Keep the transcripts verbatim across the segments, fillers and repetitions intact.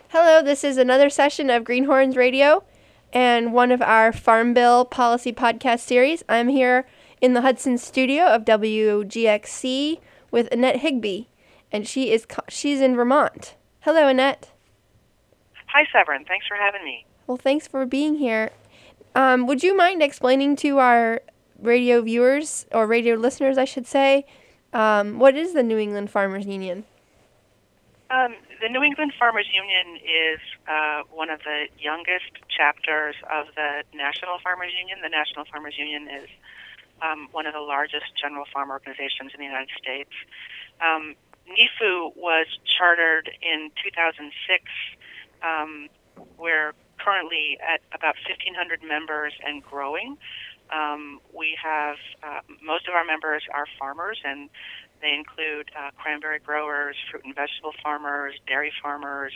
Hello, this is another session of Greenhorns Radio and one of our Farm Bill Policy Podcast series. I'm here in the Hudson studio of W G X C with Annette Higby, and she is she's in Vermont. Hello, Annette. Hi, Severin. Thanks for having me. Well, thanks for being here. Um, would you mind explaining to our radio viewers, or radio listeners, I should say, um, what is the New England Farmers Union? Um, the New England Farmers Union is uh, one of the youngest chapters of the National Farmers Union. The National Farmers Union is um, one of the largest general farm organizations in the United States. Um, N I F U was chartered in two thousand six. Um, we're currently at about fifteen hundred members and growing. Um, we have, uh, most of our members are farmers, and they include uh, cranberry growers, fruit and vegetable farmers, dairy farmers,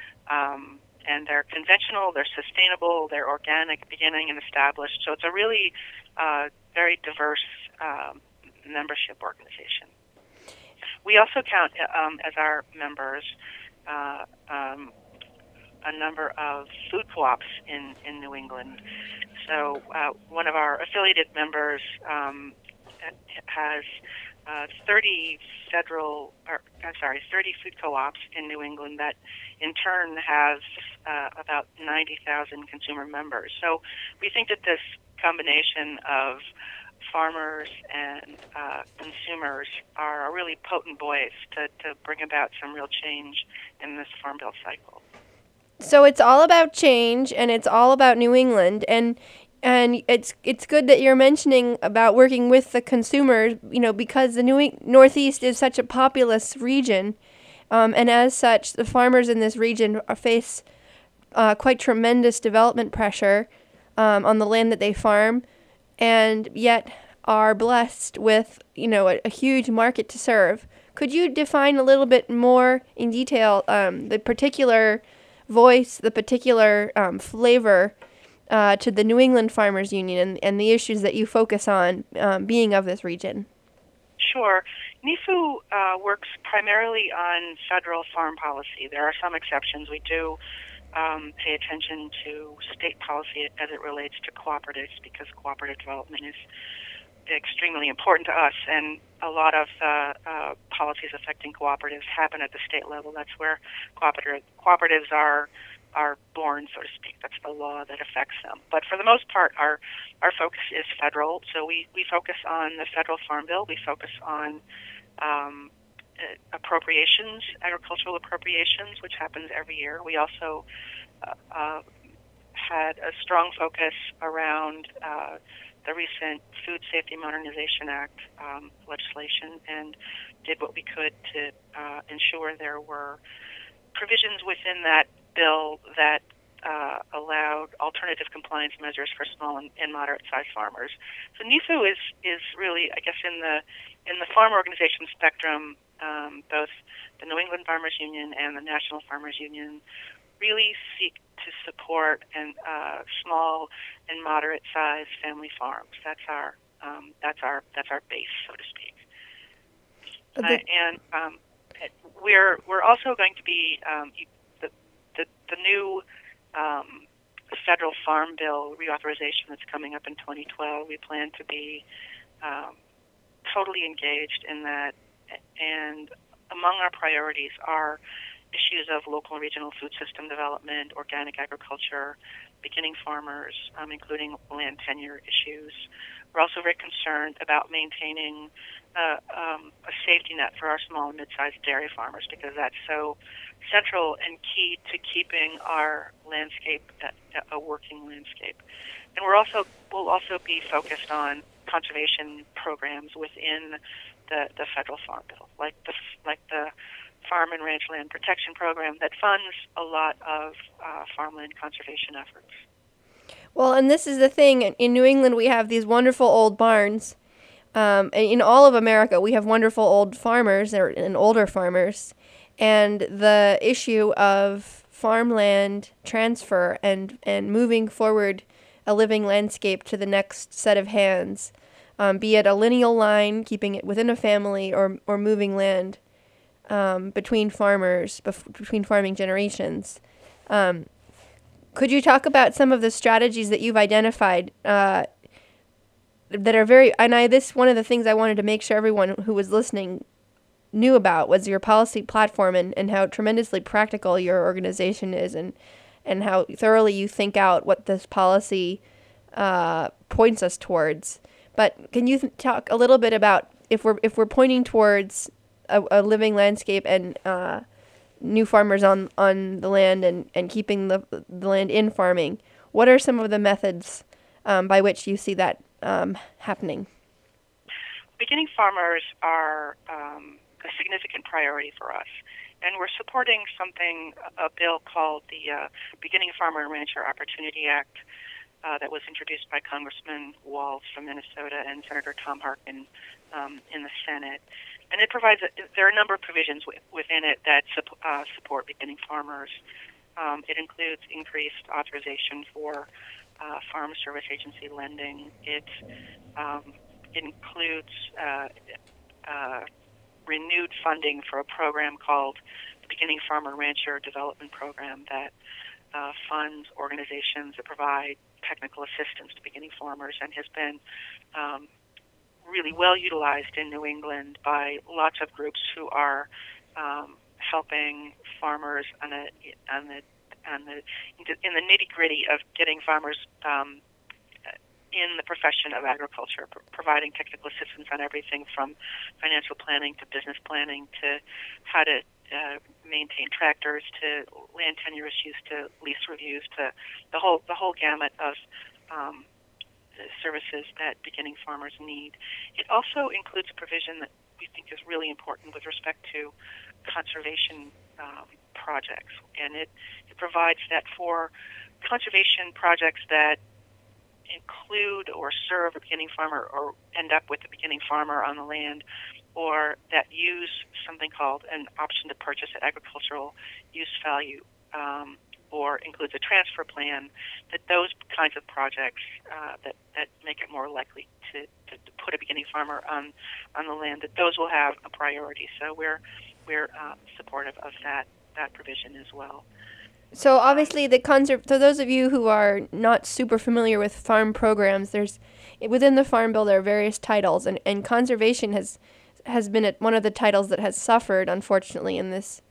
um, and they're conventional, they're sustainable, they're organic, beginning and established. So it's a really uh, very diverse um, membership organization. We also count um, as our members uh, um, a number of food co-ops in, in New England. So uh, one of our affiliated members um, has uh, thirty federal, or I'm sorry, thirty food co-ops in New England that in turn have uh, about ninety thousand consumer members. So we think that this combination of farmers and uh, consumers are a really potent voice to, to bring about some real change in this Farm Bill cycle. So it's all about change, and it's all about New England, and and it's it's good that you're mentioning about working with the consumers, you know, because the New Northeast is such a populous region, um, and as such, the farmers in this region are, face uh, quite tremendous development pressure um, on the land that they farm, and yet are blessed with, you know, a, a huge market to serve. Could you define a little bit more in detail um, the particular voice, the particular um, flavor uh, to the New England Farmers Union and, and the issues that you focus on um, being of this region? Sure. N I F U uh, works primarily on federal farm policy. There are some exceptions. We do um, pay attention to state policy as it relates to cooperatives, because cooperative development is extremely important to us, and a lot of uh, uh, policies affecting cooperatives happen at the state level. That's where cooperative, cooperatives are are born, so to speak. That's the law that affects them. But for the most part, our our focus is federal. So we, we focus on the federal Farm Bill. We focus on um, appropriations, agricultural appropriations, which happens every year. We also uh, uh, had a strong focus around uh, the recent Food Safety Modernization Act um, legislation, and did what we could to uh, ensure there were provisions within that bill that uh, allowed alternative compliance measures for small and, and moderate-sized farmers. So N I F U is is really, I guess, in the in the farm organization spectrum, um, both the New England Farmers Union and the National Farmers Union really seek to support and uh, small and moderate-sized family farms. That's our um, that's our that's our base, so to speak. Uh, and um, we're we're also going to be um, the, the the new um, federal Farm Bill reauthorization that's coming up in twenty twelve. We plan to be um, totally engaged in that, and among our priorities are issues of local and regional food system development, organic agriculture, beginning farmers, um, including land tenure issues. We're also very concerned about maintaining uh, um, a safety net for our small and mid-sized dairy farmers, because that's so central and key to keeping our landscape a, a working landscape. And we're also we'll also be focused on conservation programs within the, the federal Farm Bill, like the like the Farm and Ranch Land Protection Program that funds a lot of uh, farmland conservation efforts. Well, and this is the thing. In New England, we have these wonderful old barns. Um, and in all of America, we have wonderful old farmers or, and older farmers. And the issue of farmland transfer and, and moving forward a living landscape to the next set of hands, um, be it a lineal line, keeping it within a family, or, or moving land, Um, between farmers, bef- between farming generations. Um, could you talk about some of the strategies that you've identified uh, that are very, and I, this, one of the things I wanted to make sure everyone who was listening knew about was your policy platform, and, and how tremendously practical your organization is, and, and how thoroughly you think out what this policy uh, points us towards. But can you th- talk a little bit about if we're if we're pointing towards a, a living landscape and uh, new farmers on, on the land, and, and keeping the the land in farming, what are some of the methods um, by which you see that um, happening? Beginning farmers are um, a significant priority for us, and we're supporting something, a bill called the uh, Beginning Farmer and Rancher Opportunity Act uh, that was introduced by Congressman Walz from Minnesota and Senator Tom Harkin um, in the Senate. And it provides, a, there are a number of provisions w- within it that sup- uh, support beginning farmers. Um, it includes increased authorization for uh, Farm Service Agency lending. It, um, it includes uh, uh, renewed funding for a program called the Beginning Farmer Rancher Development Program that uh, funds organizations that provide technical assistance to beginning farmers, and has been um, really well utilized in New England by lots of groups who are um, helping farmers on the on the on the in the nitty gritty of getting farmers um, in the profession of agriculture, pr- providing technical assistance on everything from financial planning to business planning to how to uh, maintain tractors to land tenure issues to lease reviews to the whole the whole gamut of um, services that beginning farmers need. It also includes a provision that we think is really important with respect to conservation um, projects, and it, it provides that for conservation projects that include or serve a beginning farmer or end up with a beginning farmer on the land, or that use something called an option to purchase at agricultural use value, um, or includes a transfer plan, that those kinds of projects uh, that, that make it more likely to, to, to put a beginning farmer on, on the land, that those will have a priority. So we're we're uh, supportive of that, that provision as well. So obviously the conser- so those of you who are not super familiar with farm programs, there's within the Farm Bill there are various titles, and, and conservation has has been one of the titles that has suffered, unfortunately, in this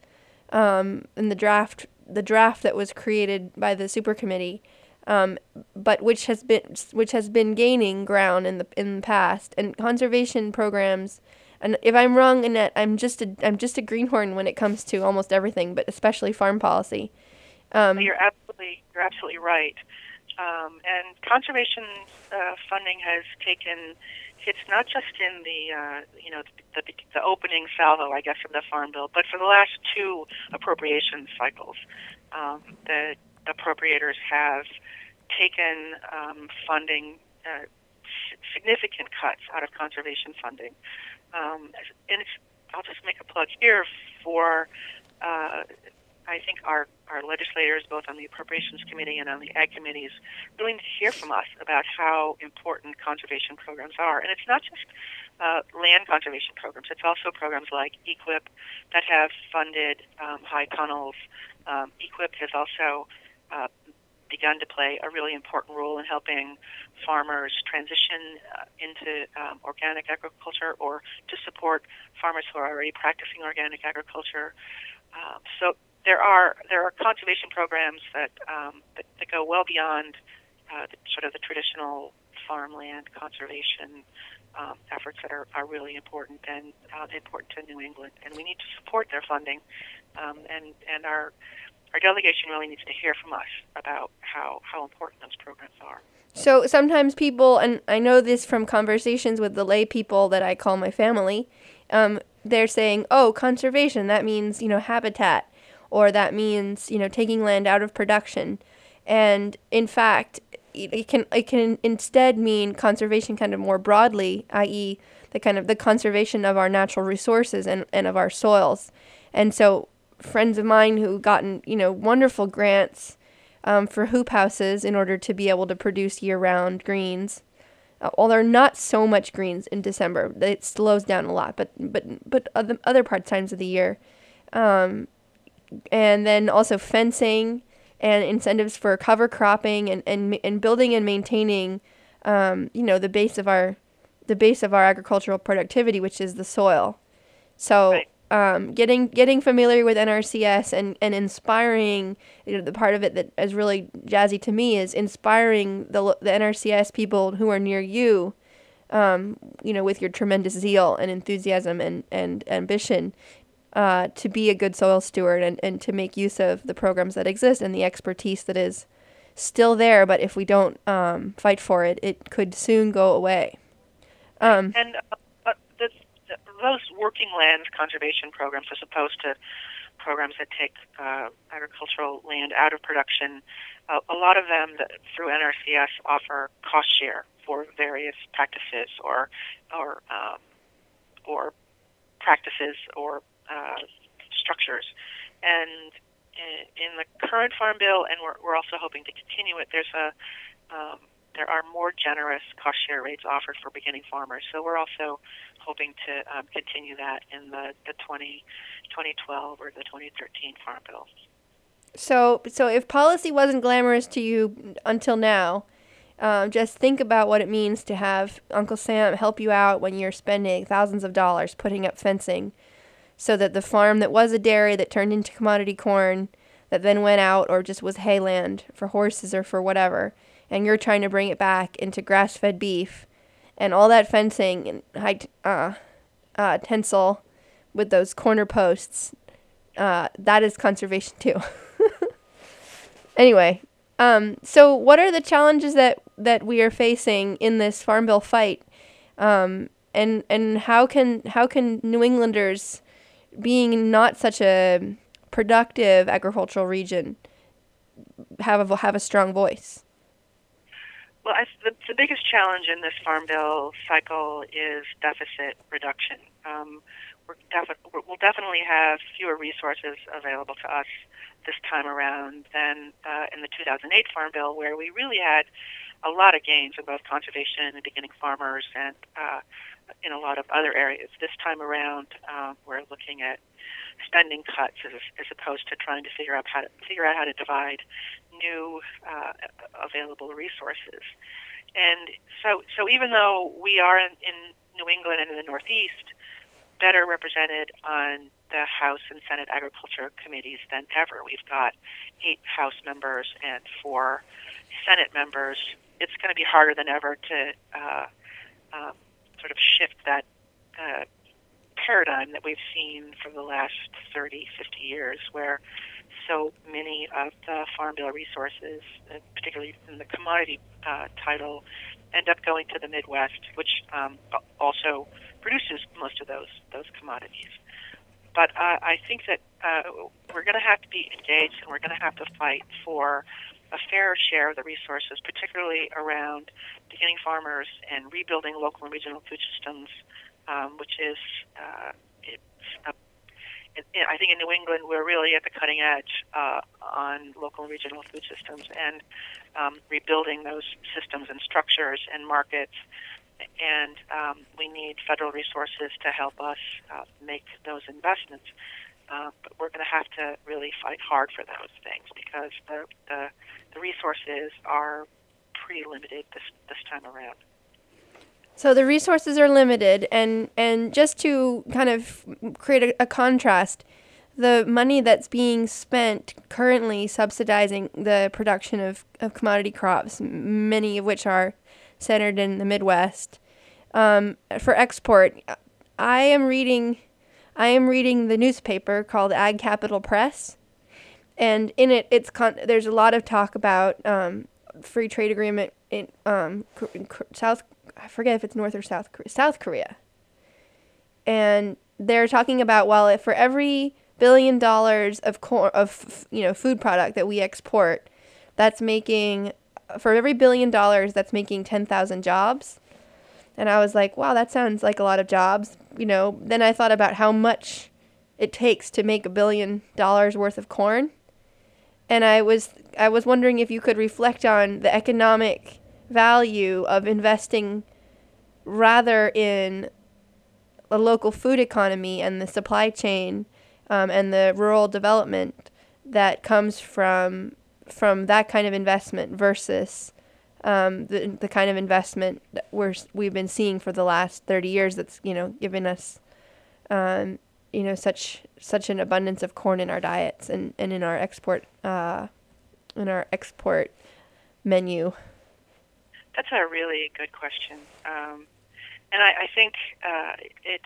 um, in the draft the draft that was created by the super committee, um, but which has been which has been gaining ground in the in the past. And conservation programs, and if I'm wrong, Annette, I'm just a I'm just a greenhorn when it comes to almost everything, but especially farm policy. Um, you're absolutely you're absolutely right. Um, and conservation uh, funding has taken hits not just in the uh, you know the, the, the opening salvo, I guess, of the Farm Bill, but for the last two appropriation cycles, um, the appropriators have taken um, funding, uh, significant cuts out of conservation funding, um, and it's, I'll just make a plug here for. Uh, I think our, our legislators, both on the Appropriations Committee and on the Ag Committees, really need to hear from us about how important conservation programs are. And it's not just uh, land conservation programs. It's also programs like EQIP that have funded um, high tunnels. Um, EQIP has also uh, begun to play a really important role in helping farmers transition uh, into um, organic agriculture, or to support farmers who are already practicing organic agriculture. Uh, so There are there are conservation programs that um, that, that go well beyond uh, the, sort of the traditional farmland conservation um, efforts that are, are really important and uh, important to New England, and we need to support their funding. Um, and and our our delegation really needs to hear from us about how, how important those programs are. So sometimes people, and I know this from conversations with the lay people that I call my family, um, they're saying, "Oh, conservation, that means, you know, habitat." Or that means, you know, taking land out of production. And in fact, it can it can instead mean conservation kind of more broadly, that is the kind of the conservation of our natural resources and, and of our soils. And so friends of mine who gotten, you know, wonderful grants um, for hoop houses in order to be able to produce year-round greens. Uh, well, there are not so much greens in December. It slows down a lot, but but but other other parts times of the year. Um, And then also fencing and incentives for cover cropping and, and, and building and maintaining, um, you know, the base of our the base of our agricultural productivity, which is the soil. So Right. um, getting getting familiar with N R C S and, and inspiring, you know, the part of it that is really jazzy to me is inspiring the the N R C S people who are near you, um, you know, with your tremendous zeal and enthusiasm and, and ambition, uh, to be a good soil steward and, and to make use of the programs that exist and the expertise that is still there. But if we don't um, fight for it, it could soon go away. Um, and uh, uh, the, the, those working lands conservation programs, as opposed to programs that take uh, agricultural land out of production, uh, a lot of them that, through N R C S offer cost share for various practices or or um, or practices or uh, structures. And in the current Farm Bill, and we're, we're also hoping to continue it, there's a um, there are more generous cost share rates offered for beginning farmers. So we're also hoping to um, continue that in the, the twenty, twenty twelve or the twenty thirteen Farm Bill. So, so if policy wasn't glamorous to you until now, um, just think about what it means to have Uncle Sam help you out when you're spending thousands of dollars putting up fencing so that the farm that was a dairy that turned into commodity corn that then went out or just was hay land for horses or for whatever, and you're trying to bring it back into grass-fed beef, and all that fencing and high t- uh, uh, tensile with those corner posts, uh, that is conservation too. Anyway, um, so what are the challenges that, that we are facing in this Farm Bill fight, um, and and how can how can New Englanders, being not such a productive agricultural region, have a have a strong voice? Well, I, the, the biggest challenge in this Farm Bill cycle is deficit reduction. Um, we're defi- we'll definitely have fewer resources available to us this time around than uh, in the two thousand eight Farm Bill, where we really had a lot of gains in both conservation and beginning farmers and uh, in a lot of other areas. This time around, uh, we're looking at spending cuts as, as opposed to trying to figure out how to figure out how to divide new uh, available resources. And so, so even though we are in, in New England and in the Northeast better represented on the House and Senate Agriculture committees than ever, we've got eight House members and four Senate members. It's going to be harder than ever to uh, um, sort of shift that uh, paradigm that we've seen for the last thirty, fifty years, where so many of the Farm Bill resources, particularly in the commodity uh, title, end up going to the Midwest, which um, also produces most of those those commodities. But uh, I think that uh, we're going to have to be engaged, and we're going to have to fight for a fair share of the resources, particularly around beginning farmers and rebuilding local and regional food systems, um, which is, uh, it's a, it, I think in New England we're really at the cutting edge uh, on local and regional food systems and um, rebuilding those systems and structures and markets. And um, we need federal resources to help us uh, make those investments. Uh, but we're going to have to really fight hard for those things because the, the, the resources are pretty limited this, this time around. So the resources are limited, and, and just to kind of create a, a contrast, the money that's being spent currently subsidizing the production of, of commodity crops, many of which are centered in the Midwest, um, for export, I am reading... I am reading the newspaper called Ag Capital Press, and in it, it's con- there's a lot of talk about um, free trade agreement in, um, in South. I forget if it's North or South South Korea, and they're talking about well, if for every billion dollars of cor- of you know food product that we export, that's making for every billion dollars that's making ten thousand jobs. And I was like, wow, that sounds like a lot of jobs. You know, then I thought about how much it takes to make a billion dollars worth of corn. And I was I was wondering if you could reflect on the economic value of investing rather in a local food economy and the supply chain um, and the rural development that comes from from that kind of investment versus um, the the kind of investment that we're we've been seeing for the last thirty years. That's you know given us um, you know such such an abundance of corn in our diets and, and in our export uh, in our export menu. That's a really good question, um, and I, I think uh, it's.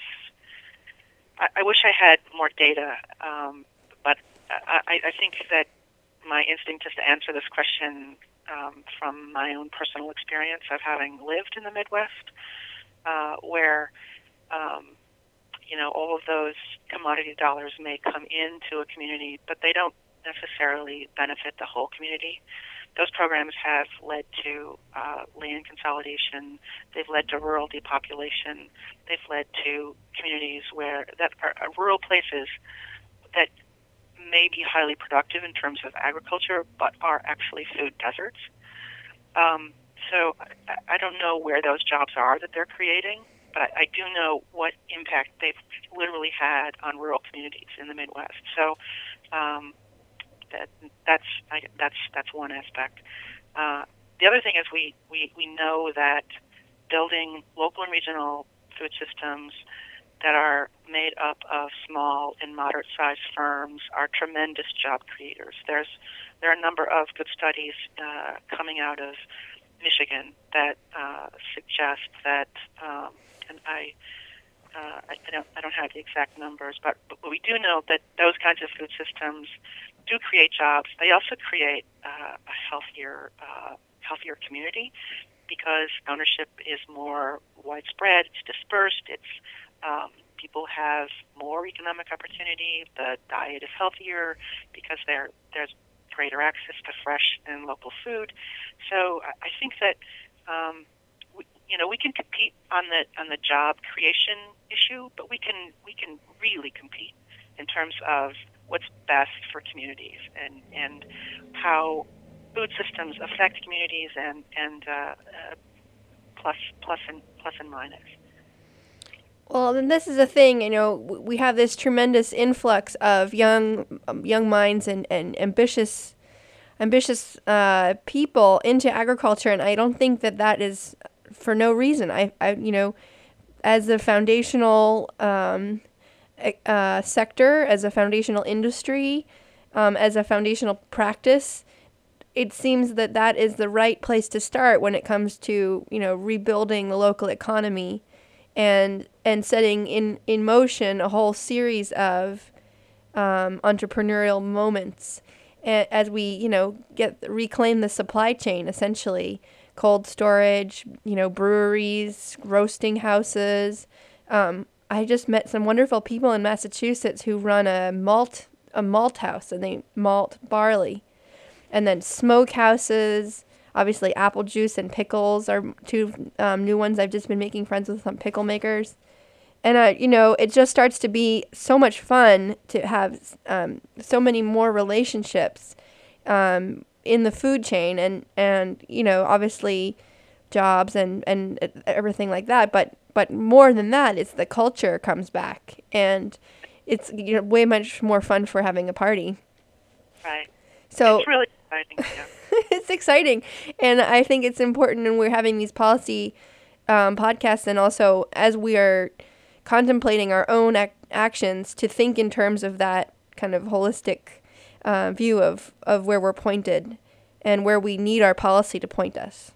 I, I wish I had more data, um, but I, I think that my instinct is to answer this question um, from my own personal experience of having lived in the Midwest, uh, where um, you know all of those commodity dollars may come into a community, but they don't necessarily benefit the whole community. Those programs have led to uh, land consolidation. They've led to rural depopulation. They've led to communities where that are, are rural places that may be highly productive in terms of agriculture, but are actually food deserts. Um, so I, I don't know where those jobs are that they're creating, but I, I do know what impact they've literally had on rural communities in the Midwest. So. Um, That, that's I, that's that's one aspect. Uh, the other thing is we, we, we know that building local and regional food systems that are made up of small and moderate-sized firms are tremendous job creators. There's there are a number of good studies uh, coming out of Michigan that uh, suggest that, um, and I. Uh, I, I don't. I don't have the exact numbers, but, but we do know that those kinds of food systems do create jobs. They also create uh, a healthier, uh, healthier community because ownership is more widespread. It's dispersed. It's um, people have more economic opportunity. The diet is healthier because there there's greater access to fresh and local food. So I, I think that. Um, You know, we can compete on the on the job creation issue, but we can we can really compete in terms of what's best for communities and, and how food systems affect communities and and uh, uh, plus plus and plus and minus. Well, then this is a thing. You know, we have this tremendous influx of young um, young minds and, and ambitious ambitious uh, people into agriculture, and I don't think that that is for no reason. I, I you know, as a foundational um, uh, sector, as a foundational industry, um, as a foundational practice, it seems that that is the right place to start when it comes to, you know, rebuilding the local economy and and setting in, in motion a whole series of um, entrepreneurial moments as we, you know, get reclaim the supply chain, essentially. Cold storage, you know, breweries, roasting houses. Um, I just met some wonderful people in Massachusetts who run a malt a malt house, and they malt barley, and then smoke houses. Obviously, apple juice and pickles are two um, new ones. I've just been making friends with some pickle makers, and uh, you know, it just starts to be so much fun to have um, so many more relationships. Um, in the food chain and, and, you know, obviously jobs and, and everything like that. But, but more than that, it's the culture comes back, and it's, you know, way much more fun for having a party. Right. So it's really exciting. Yeah. It's exciting. And I think it's important, and we're having these policy um, podcasts, and also as we are contemplating our own ac- actions to think in terms of that kind of holistic Uh, view of, of where we're pointed and where we need our policy to point us.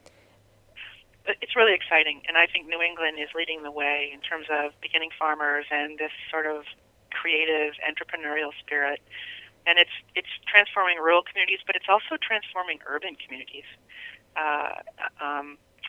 It's really exciting, and I think New England is leading the way in terms of beginning farmers and this sort of creative entrepreneurial spirit. And it's it's transforming rural communities, but it's also transforming urban communities. Uh, um,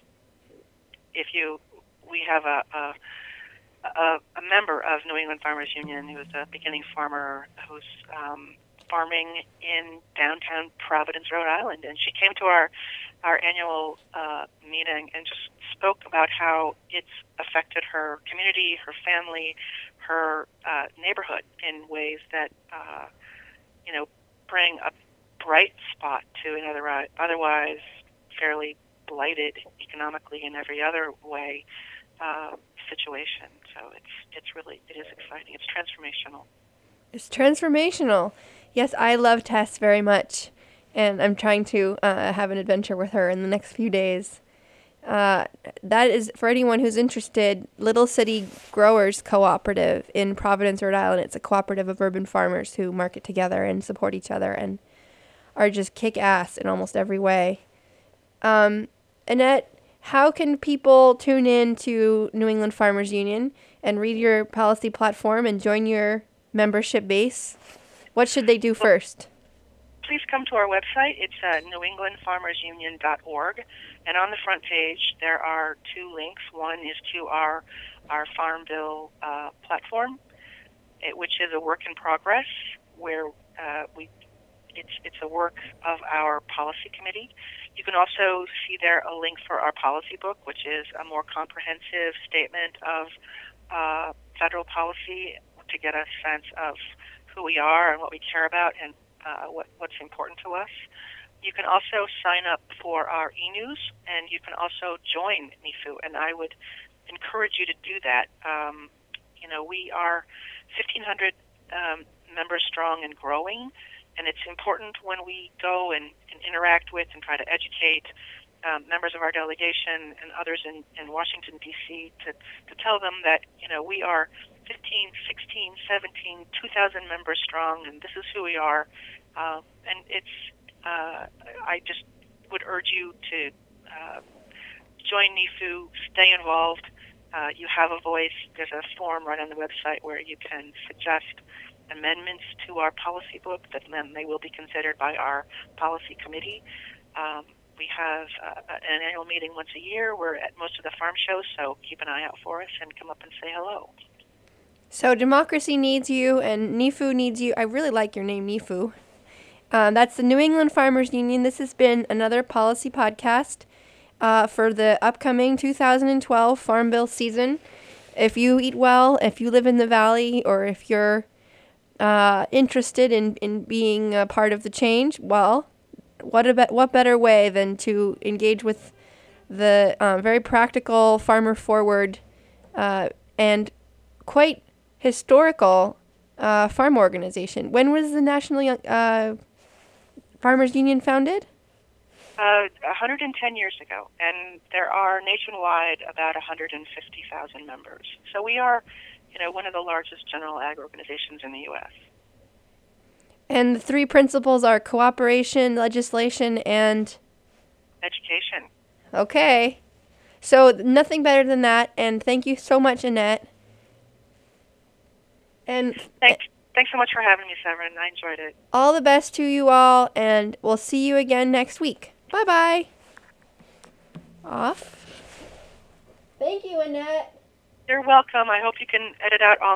if you, we have a, a a a member of New England Farmers Union who is a beginning farmer who's um, farming in downtown Providence, Rhode Island, and she came to our our annual uh, meeting and just spoke about how it's affected her community, her family, her uh, neighborhood in ways that uh, you know bring a bright spot to an otherwise otherwise fairly blighted economically in every other way uh, situation. So it's it's really it is exciting. It's transformational. It's transformational. Yes, I love Tess very much. and I'm trying to uh, have an adventure with her in the next few days. Uh, that is, for anyone who's interested, Little City Growers Cooperative in Providence, Rhode Island. It's a cooperative of urban farmers who market together and support each other and are just kick-ass in almost every way. Um, Annette, how can people tune in to New England Farmers Union and read your policy platform and join your membership base? What should they do first? Please come to our website. It's uh, new england farmers union dot org. And on the front page, there are two links. One is to our our Farm Bill uh, platform, it, which is a work in progress, where uh, we it's it's a work of our policy committee. You can also see there a link for our policy book, which is a more comprehensive statement of uh, federal policy to get a sense of who we are and what we care about and uh, what, what's important to us. You can also sign up for our e-news, and you can also join N I F U, and I would encourage you to do that. Um, you know, we are fifteen hundred um, members strong and growing, and it's important when we go and, and interact with and try to educate um, members of our delegation and others in, in Washington, D C to, to tell them that, you know, we are fifteen, sixteen, seventeen, two thousand members strong, and this is who we are. Uh, and it's, uh, I just would urge you to uh, join N I F U, stay involved. Uh, you have a voice. There's a form right on the website where you can suggest amendments to our policy book that then they will be considered by our policy committee. Um, we have uh, an annual meeting once a year. We're at most of the farm shows, so keep an eye out for us and come up and say hello. So democracy needs you, and N I F U needs you. I really like your name, N I F U. Um, that's the New England Farmers Union. This has been another policy podcast uh, for the upcoming two thousand twelve Farm Bill season. If you eat well, if you live in the Valley, or if you're uh, interested in, in being a part of the change, well, what about, what better way than to engage with the um, very practical, farmer-forward, uh, and quite historical uh, farm organization. When was the National Young, uh, Farmers Union founded? Uh, one hundred ten years ago, and there are nationwide about one hundred fifty thousand members. So we are, you know, one of the largest general ag organizations in the U S. And the three principles are cooperation, legislation, and education. Okay. So nothing better than that, and thank you so much, Annette. And Thanks, thanks so much for having me, Severin. I enjoyed it. All the best to you all, and we'll see you again next week. Bye-bye. Off. Thank you, Annette. You're welcome. I hope you can edit out all